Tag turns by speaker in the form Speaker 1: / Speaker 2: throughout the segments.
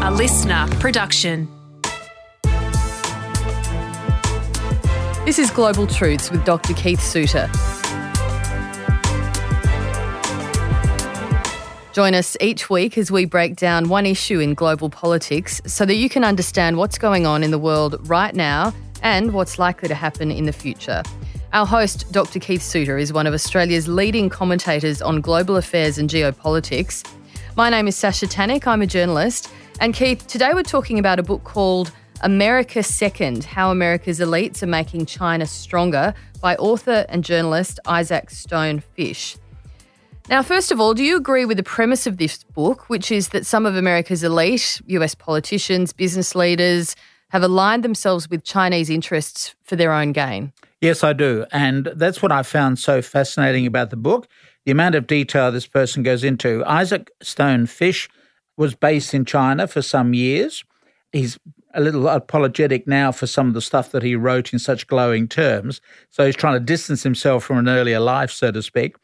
Speaker 1: A listener production.
Speaker 2: This is Global Truths with Dr. Keith Suter. Join us each week as we break down one issue in global politics so that you can understand what's going on in the world right now and what's likely to happen in the future. Our host, Dr. Keith Suter, is one of Australia's leading commentators on global affairs and geopolitics. My name is Sasha Tannick. I'm a journalist. And Keith, today we're talking about a book called America Second, How America's Elites Are Making China Stronger by author and journalist Isaac Stone Fish. Now, first of all, do you agree with the premise of this book, which is that some of America's elite, US politicians, business leaders, have aligned themselves with Chinese interests for their own gain?
Speaker 3: Yes, I do. And that's what I found so fascinating about the book, the amount of detail this person goes into. Isaac Stone Fish was based in China for some years. He's a little apologetic now for some of the stuff that he wrote in such glowing terms. So he's trying to distance himself from an earlier life, so to speak.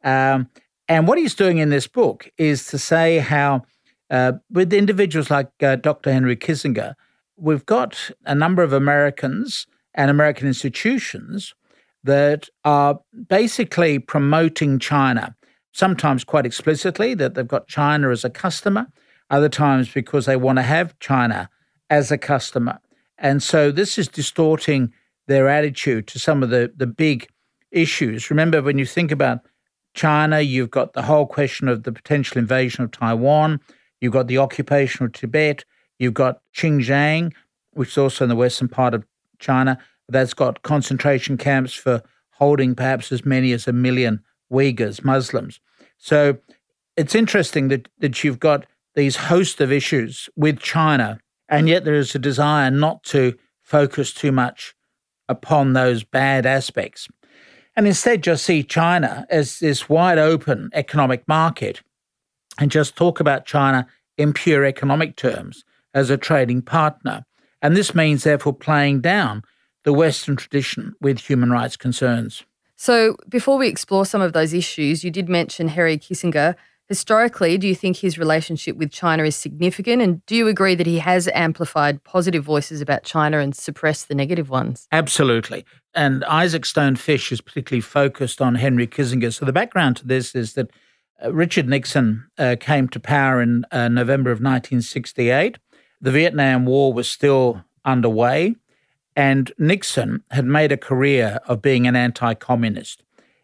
Speaker 3: And what he's doing in this book is to say how with individuals like Dr. Henry Kissinger, we've got a number of Americans and American institutions that are basically promoting China, sometimes quite explicitly, that they've got China as a customer, other times because they want to have China as a customer. And so this is distorting their attitude to some of the big issues. Remember, when you think about China, you've got the whole question of the potential invasion of Taiwan, you've got the occupation of Tibet, you've got Xinjiang, which is also in the western part of China, that's got concentration camps for holding perhaps as many as 1 million Uyghurs, Muslims. So it's interesting that you've got these host of issues with China, and yet there is a desire not to focus too much upon those bad aspects. And instead just see China as this wide open economic market and just talk about China in pure economic terms as a trading partner. And this means therefore playing down the Western tradition with human rights concerns.
Speaker 2: So before we explore some of those issues, you did mention Henry Kissinger. Historically, do you think his relationship with China is significant? And do you agree that he has amplified positive voices about China and suppressed the negative ones?
Speaker 3: Absolutely. And Isaac Stone Fish is particularly focused on Henry Kissinger. So the background to this is that Richard Nixon came to power in November of 1968. The Vietnam War was still underway, and Nixon had made a career of being an anti-communist.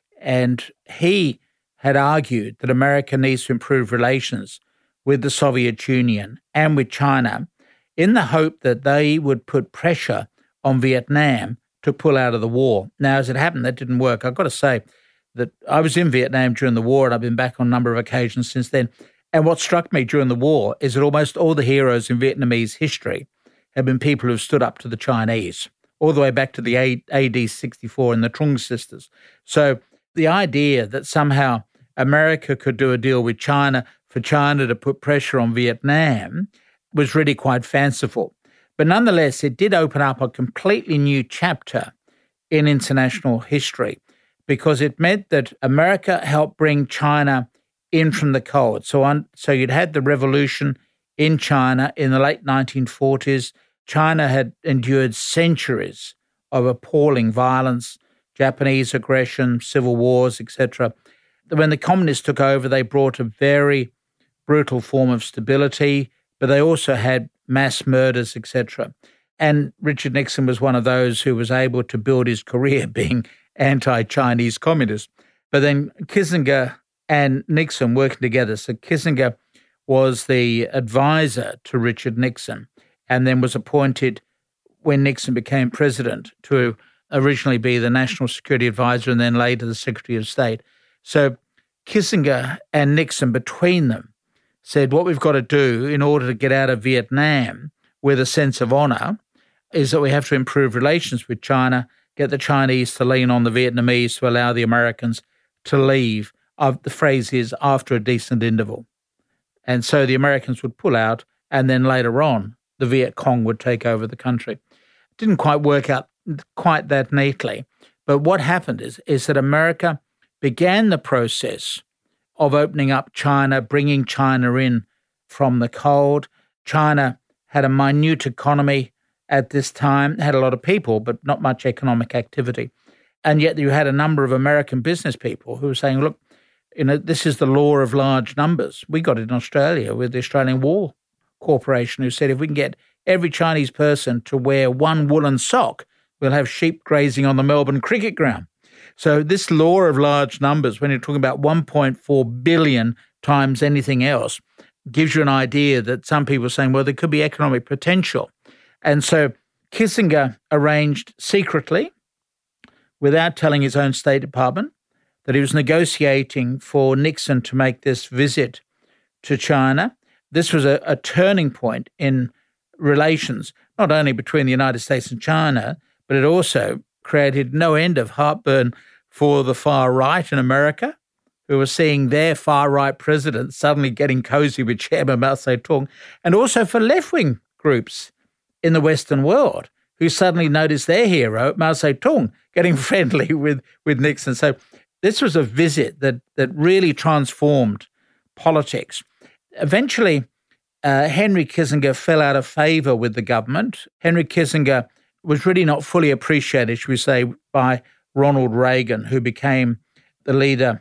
Speaker 3: And he had argued that America needs to improve relations with the Soviet Union and with China in the hope that they would put pressure on Vietnam to pull out of the war. Now, as it happened, that didn't work. I've got to say that I was in Vietnam during the war, and I've been back on a number of occasions since then. And what struck me during the war is that almost all the heroes in Vietnamese history have been people who've stood up to the Chinese, all the way back to the AD 64 and the Trung sisters. So the idea that somehow America could do a deal with China for China to put pressure on Vietnam was really quite fanciful. But nonetheless, it did open up a completely new chapter in international history because it meant that America helped bring China in from the cold. So you'd had the revolution in China in the late 1940s. China had endured centuries of appalling violence, Japanese aggression, civil wars, etc. When the communists took over, they brought a very brutal form of stability, but they also had mass murders, etc. And Richard Nixon was one of those who was able to build his career being anti-Chinese communist. But then Kissinger and Nixon working together. So Kissinger was the advisor to Richard Nixon and then was appointed when Nixon became president to originally be the national security advisor and then later the Secretary of State. So Kissinger and Nixon between them said what we've got to do in order to get out of Vietnam with a sense of honor is that we have to improve relations with China, get the Chinese to lean on the Vietnamese to allow the Americans to leave. The phrase is after a decent interval. And so the Americans would pull out and then later on the Viet Cong would take over the country. It didn't quite work out quite that neatly. But what happened is that America began the process of opening up China, bringing China in from the cold. China had a minute economy at this time, had a lot of people, but not much economic activity. And yet you had a number of American business people who were saying, look, this is the law of large numbers. We got it in Australia with the Australian Wool Corporation, who said if we can get every Chinese person to wear one woolen sock, we'll have sheep grazing on the Melbourne cricket ground. So this law of large numbers, when you're talking about 1.4 billion times anything else, gives you an idea that some people are saying, well, there could be economic potential. And so Kissinger arranged secretly, without telling his own State Department, that he was negotiating for Nixon to make this visit to China. This was a turning point in relations, not only between the United States and China, but it also created no end of heartburn for the far right in America, who were seeing their far-right president suddenly getting cozy with Chairman Mao Zedong, and also for left-wing groups in the Western world who suddenly noticed their hero, Mao Zedong, getting friendly with Nixon. So this was a visit that really transformed politics. Eventually, Henry Kissinger fell out of favor with the government. Henry Kissinger was really not fully appreciated, should we say, by Ronald Reagan, who became the leader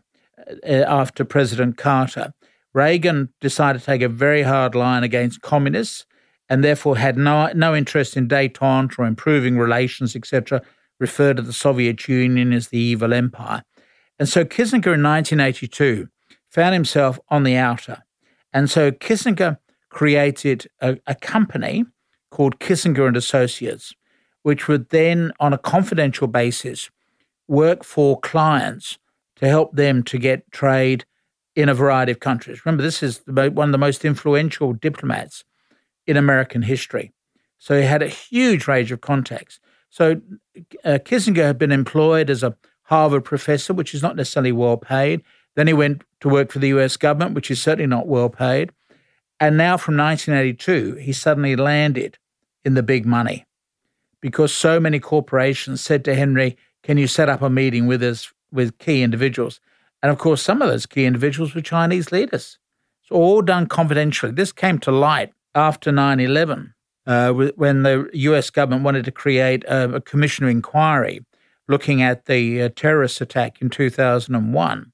Speaker 3: after President Carter. Reagan decided to take a very hard line against communists and therefore had no interest in détente or improving relations, etc., referred to the Soviet Union as the evil empire. And so Kissinger in 1982 found himself on the outer. And so Kissinger created a company called Kissinger and Associates, which would then, on a confidential basis, work for clients to help them to get trade in a variety of countries. Remember, this is one of the most influential diplomats in American history. So he had a huge range of contacts. So Kissinger had been employed as a Harvard professor, which is not necessarily well paid. Then he went to work for the US government, which is certainly not well paid. And now from 1982, he suddenly landed in the big money because so many corporations said to Henry, can you set up a meeting with us, with key individuals? And of course, some of those key individuals were Chinese leaders. It's all done confidentially. This came to light after 9/11, when the US government wanted to create a commission of inquiry looking at the terrorist attack in 2001.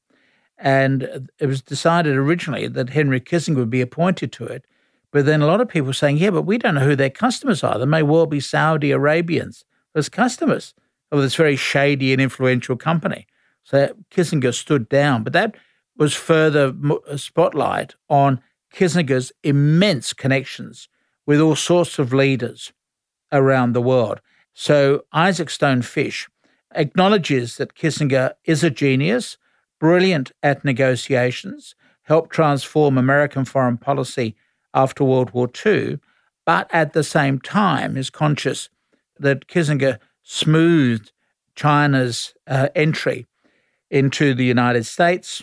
Speaker 3: And it was decided originally that Henry Kissinger would be appointed to it. But then a lot of people were saying, yeah, but we don't know who their customers are. There may well be Saudi Arabians as customers of this very shady and influential company. So Kissinger stood down. But that was further spotlight on Kissinger's immense connections with all sorts of leaders around the world. So Isaac Stone Fish acknowledges that Kissinger is a genius, brilliant at negotiations, helped transform American foreign policy after World War II, but at the same time is conscious that Kissinger smoothed China's entry into the United States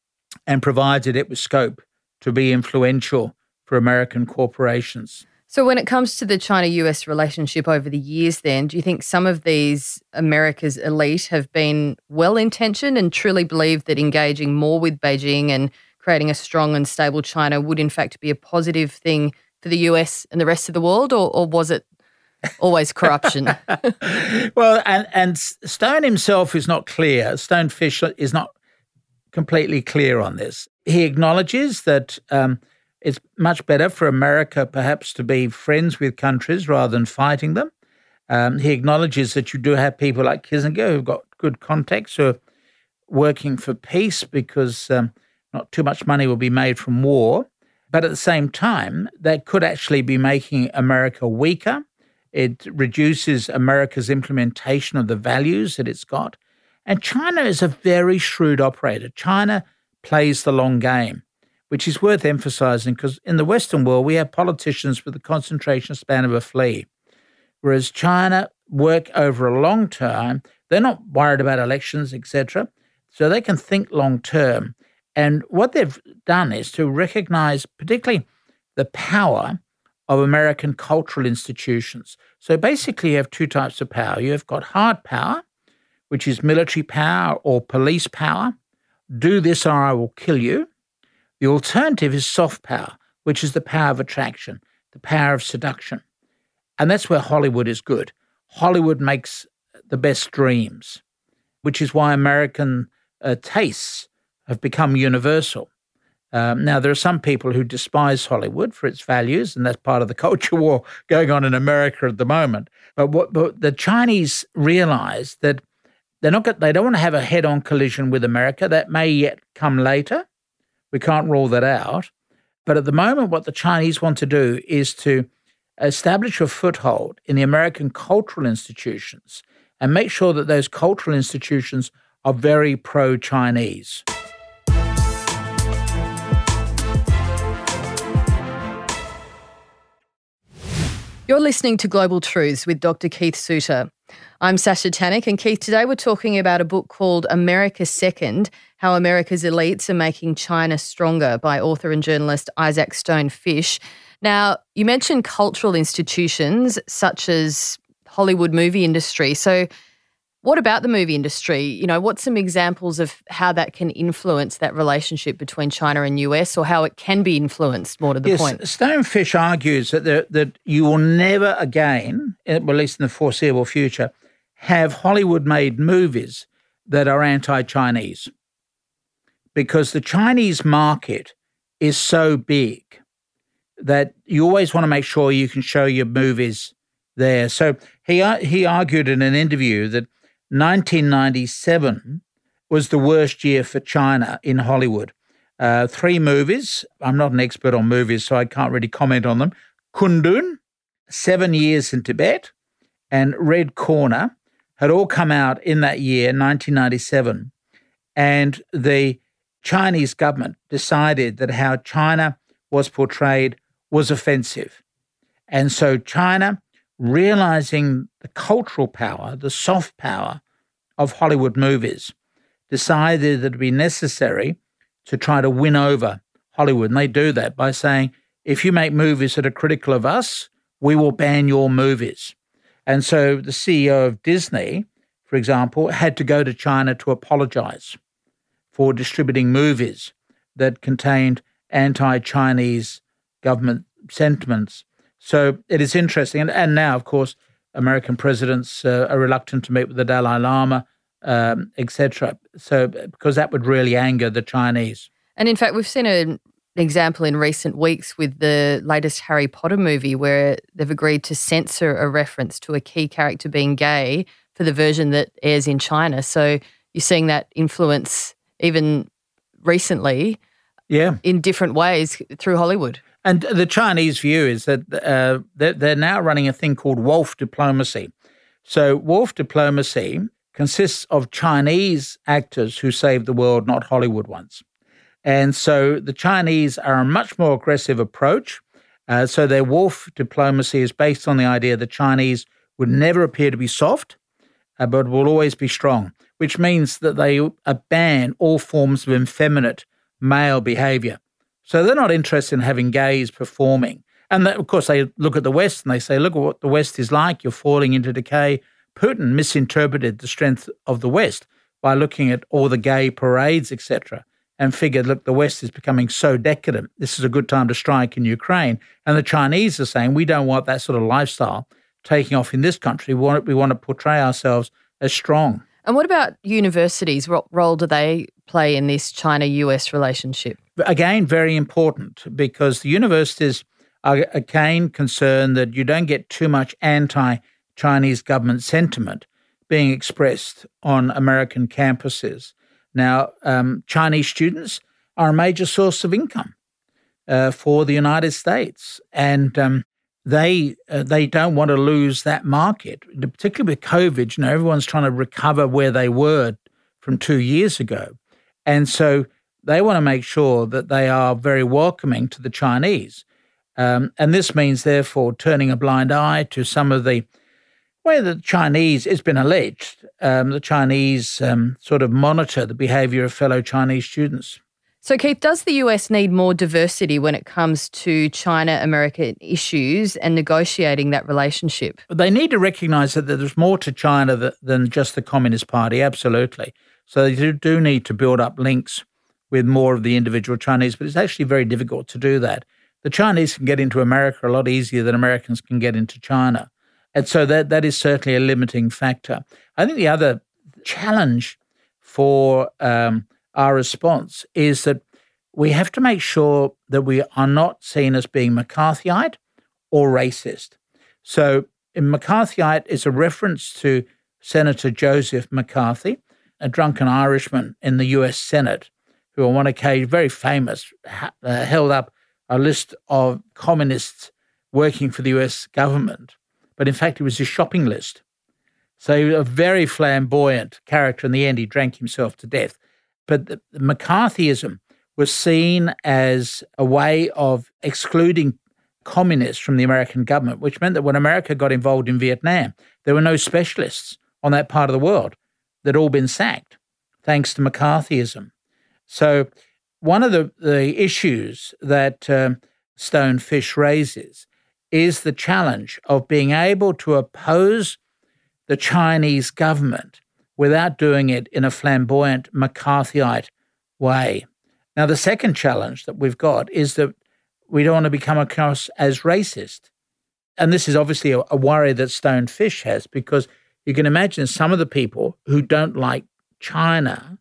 Speaker 3: and provided it with scope to be influential for American corporations.
Speaker 2: So when it comes to the China-US relationship over the years then, do you think some of these America's elite have been well-intentioned and truly believe that engaging more with Beijing and creating a strong and stable China would in fact be a positive thing for the US and the rest of the world, or was it always corruption?
Speaker 3: Well, and Stone himself is not clear. Stone Fish is not completely clear on this. He acknowledges that it's much better for America perhaps to be friends with countries rather than fighting them. He acknowledges that you do have people like Kissinger who've got good contacts who are working for peace because not too much money will be made from war. But at the same time, that could actually be making America weaker. It reduces America's implementation of the values that it's got. And China is a very shrewd operator. China plays the long game, which is worth emphasizing because in the Western world, we have politicians with the concentration span of a flea. Whereas China work over a long term. They're not worried about elections, etc. So they can think long term. And what they've done is to recognize particularly the power of American cultural institutions. So basically you have two types of power. You've got hard power, which is military power or police power. Do this or I will kill you. The alternative is soft power, which is the power of attraction. the power of seduction. And that's where Hollywood is good. Hollywood makes the best dreams, which is why American tastes have become universal. Now, there are some people who despise Hollywood for its values, and that's part of the culture war going on in America at the moment. But the Chinese realize that they don't want to have a head-on collision with America. That may yet come later. We can't rule that out. But at the moment, what the Chinese want to do is to establish a foothold in the American cultural institutions and make sure that those cultural institutions are very pro-Chinese.
Speaker 2: You're listening to Global Truths with Dr. Keith Suter. I'm Sasha Tannick, and Keith, today we're talking about a book called America Second, How America's Elites Are Making China Stronger by author and journalist Isaac Stone Fish. Now, you mentioned cultural institutions such as Hollywood movie industry. So what about the movie industry? You know, what's some examples of how that can influence that relationship between China and US, or how it can be influenced, more to the point?
Speaker 3: Stonefish argues that you will never again, at least in the foreseeable future, have Hollywood-made movies that are anti-Chinese, because the Chinese market is so big that you always want to make sure you can show your movies there. So he argued in an interview that 1997 was the worst year for China in Hollywood. 3 movies. I'm not an expert on movies, so I can't really comment on them. Kundun, 7 Years in Tibet, and Red Corner had all come out in that year, 1997. And the Chinese government decided that how China was portrayed was offensive. And so China, realizing the cultural power, the soft power of Hollywood movies, decided that it would be necessary to try to win over Hollywood. And they do that by saying, if you make movies that are critical of us, we will ban your movies. And so the CEO of Disney, for example, had to go to China to apologize for distributing movies that contained anti-Chinese government sentiments. So it is interesting. And now, of course, American presidents are reluctant to meet with the Dalai Lama, etc. So because that would really anger the Chinese.
Speaker 2: And in fact, we've seen an example in recent weeks with the latest Harry Potter movie where they've agreed to censor a reference to a key character being gay for the version that airs in China. So you're seeing that influence even recently in different ways through Hollywood.
Speaker 3: And the Chinese view is that they're now running a thing called wolf diplomacy. So wolf diplomacy consists of Chinese actors who save the world, not Hollywood ones. And so the Chinese are a much more aggressive approach. So their wolf diplomacy is based on the idea that Chinese would never appear to be soft, but will always be strong, which means that they ban all forms of effeminate male behavior. So they're not interested in having gays performing. And of course, they look at the West and they say, look at what the West is like. You're falling into decay. Putin misinterpreted the strength of the West by looking at all the gay parades, etc., and figured, look, the West is becoming so decadent. This is a good time to strike in Ukraine. And the Chinese are saying, we don't want that sort of lifestyle taking off in this country. We want to portray ourselves as strong.
Speaker 2: And what about universities? What role do they play in this China-US relationship?
Speaker 3: Again, very important, because the universities are again concerned that you don't get too much anti-Chinese government sentiment being expressed on American campuses. Now, Chinese students are a major source of income for the United States, and they don't want to lose that market, particularly with COVID. You know, everyone's trying to recover where they were from 2 years ago. And so they want to make sure that they are very welcoming to the Chinese. And this means, therefore, turning a blind eye to some of the way that the Chinese, it's been alleged, the Chinese sort of monitor the behavior of fellow Chinese students.
Speaker 2: So, Keith, does the US need more diversity when it comes to China-American issues and negotiating that relationship?
Speaker 3: They need to recognise that there's more to China than just the Communist Party, absolutely. So they do need to build up links with more of the individual Chinese, but it's actually very difficult to do that. the Chinese can get into America a lot easier than Americans can get into China. And so that is certainly a limiting factor. I think the other challenge for our response is that we have to make sure that we are not seen as being McCarthyite or racist. So McCarthyite is a reference to Senator Joseph McCarthy, a drunken Irishman in the US Senate, who on one occasion, very famous, held up a list of communists working for the US government. But in fact, it was his shopping list. So he was a very flamboyant character. In the end, he drank himself to death. But the McCarthyism was seen as a way of excluding communists from the American government, which meant that when America got involved in Vietnam, there were no specialists on that part of the world. They'd all been sacked, thanks to McCarthyism. So one of the issues that Stone Fish raises is the challenge of being able to oppose the Chinese government without doing it in a flamboyant McCarthyite way. Now, the second challenge that we've got is that we don't want to become across as racist. And this is obviously a worry that Stone Fish has, because you can imagine some of the people who don't like China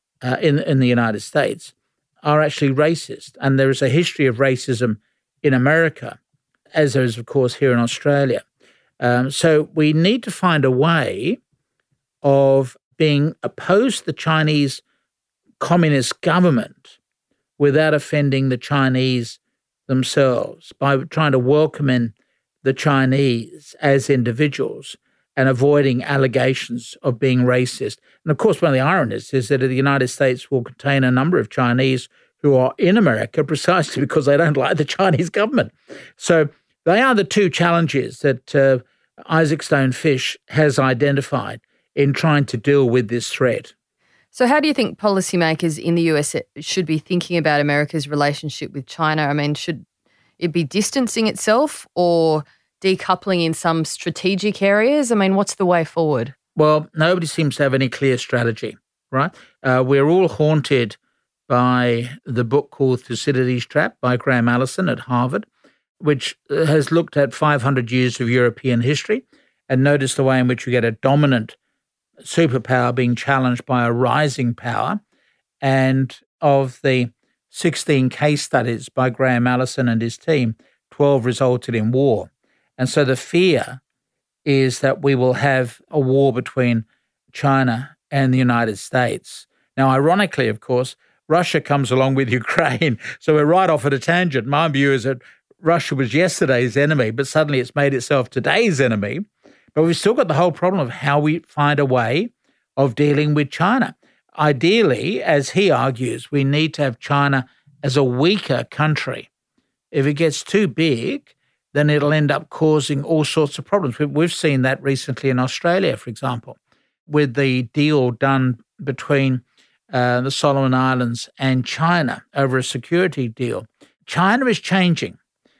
Speaker 3: in the United States are actually racist. And there is a history of racism in America, as there is, of course, here in Australia. So we need to find a way of being opposed to the Chinese Communist government without offending the Chinese themselves, by trying to welcome in the Chinese as individuals and avoiding allegations of being racist. And of course, one of the ironies is that the United States will contain a number of Chinese who are in America precisely because they don't like the Chinese government. So they are the two challenges that Isaac Stone Fish has identified in trying to deal with this threat.
Speaker 2: So how do you think policymakers in the US should be thinking about America's relationship with China? I mean, should it be distancing itself or decoupling in some strategic areas? I mean, what's the way forward?
Speaker 3: Well, nobody seems to have any clear strategy, right? We're all haunted by the book called Thucydides' Trap by Graham Allison at Harvard, which has looked at 500 years of European history and noticed the way in which you get a dominant superpower being challenged by a rising power. And of the 16 case studies by Graham Allison and his team, 12 resulted in war. And so the fear is that we will have a war between China and the United States. Now, ironically, of course, Russia comes along with Ukraine. So we're right off at a tangent. My view is that Russia was yesterday's enemy, but suddenly it's made itself today's enemy. But we've still got the whole problem of how we find a way of dealing with China. Ideally, as he argues, we need to have China as a weaker country. If it gets too big, then it'll end up causing all sorts of problems. We've seen that recently in Australia, for example, with the deal done between the Solomon Islands and China over a security deal. China is changing.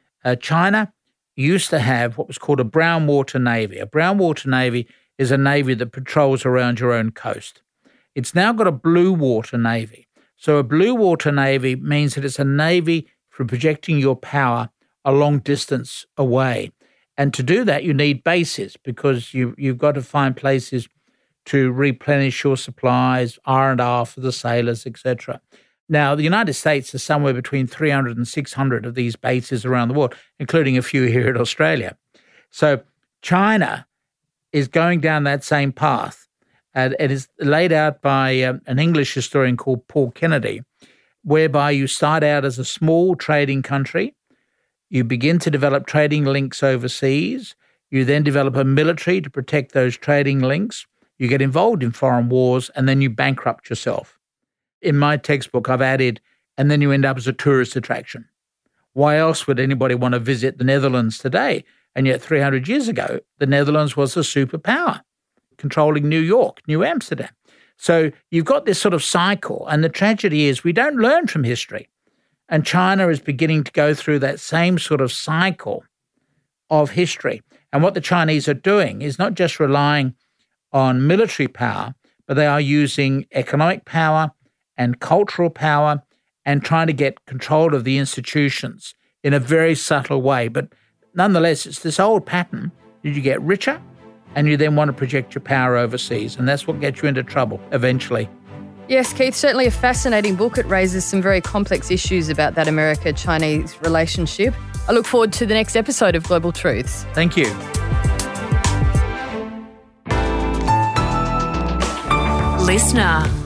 Speaker 3: China used to have what was called a brown water navy. A brown water navy is a navy that patrols around your own coast. It's now got a blue water navy. So a blue water navy means that it's a navy for projecting your power a long distance away. And to do that, you need bases, because you've got to find places to replenish your supplies, R&R for the sailors, etc. Now, the United States has somewhere between 300 and 600 of these bases around the world, including a few here in Australia. So China is going down that same path. And it is laid out by an English historian called Paul Kennedy, whereby you start out as a small trading country, you begin to develop trading links overseas, you then develop a military to protect those trading links, you get involved in foreign wars, and then you bankrupt yourself. In my textbook, I've added, and then you end up as a tourist attraction. Why else would anybody want to visit the Netherlands today? And yet 300 years ago, the Netherlands was a superpower, controlling New York, New Amsterdam. So you've got this sort of cycle, and the tragedy is we don't learn from history. And China is beginning to go through that same sort of cycle of history. And what the Chinese are doing is not just relying on military power, but they are using economic power and cultural power and trying to get control of the institutions in a very subtle way. But nonetheless, it's this old pattern. You get richer and you then want to project your power overseas. And that's what gets you into trouble eventually.
Speaker 2: Yes, Keith, certainly a fascinating book. It raises some very complex issues about that America-Chinese relationship. I look forward to the next episode of Global Truths.
Speaker 3: Thank you.
Speaker 1: Listener.